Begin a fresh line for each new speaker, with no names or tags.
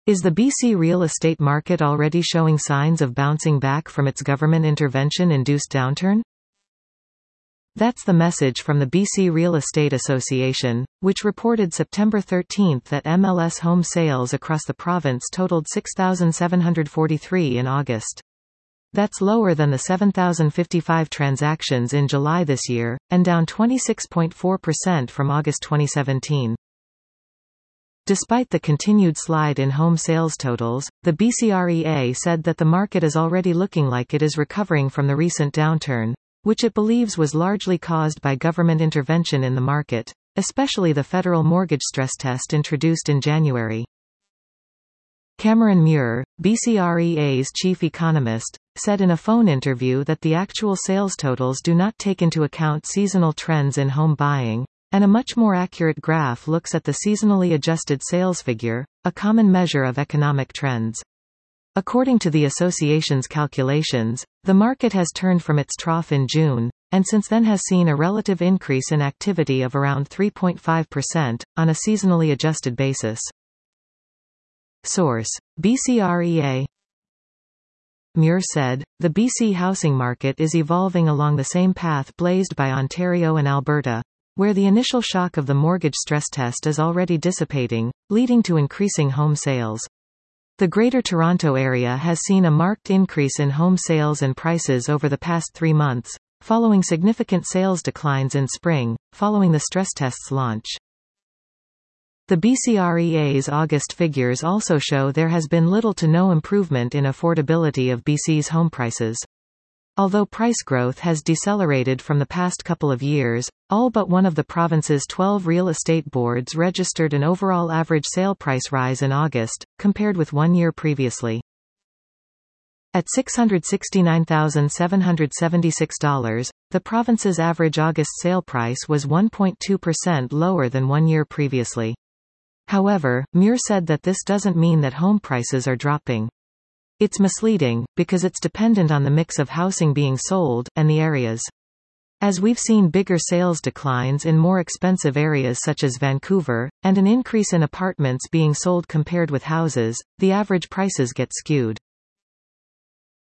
Is the BC real estate market already showing signs of bouncing back from its government intervention-induced downturn? That's the message from the BC Real Estate Association, which reported September 13 that MLS home sales across the province totaled 6,743 in August. That's lower than the 7,055 transactions in July this year, and down 26.4% from August 2017. Despite the continued slide in home sales totals, the BCREA said that the market is already looking like it is recovering from the recent downturn, which it believes was largely caused by government intervention in the market, especially the federal mortgage stress test introduced in January. Cameron Muir, BCREA's chief economist, said in a phone interview that the actual sales totals do not take into account seasonal trends in home buying, and a much more accurate graph looks at the seasonally adjusted sales figure, a common measure of economic trends. According to the association's calculations, the market has turned from its trough in June, and since then has seen a relative increase in activity of around 3.5%, on a seasonally adjusted basis. Source: BCREA. Muir said, the BC housing market is evolving along the same path blazed by Ontario and Alberta, where the initial shock of the mortgage stress test is already dissipating, leading to increasing home sales. The Greater Toronto Area has seen a marked increase in home sales and prices over the past 3 months, following significant sales declines in spring, following the stress test's launch. The BCREA's August figures also show there has been little to no improvement in affordability of BC's home prices. Although price growth has decelerated from the past couple of years, all but one of the province's 12 real estate boards registered an overall average sale price rise in August, compared with 1 year previously. At $669,776, the province's average August sale price was 1.2% lower than 1 year previously. However, Muir said that this doesn't mean that home prices are dropping. It's misleading, because it's dependent on the mix of housing being sold, and the areas. As we've seen bigger sales declines in more expensive areas such as Vancouver, and an increase in apartments being sold compared with houses, the average prices get skewed.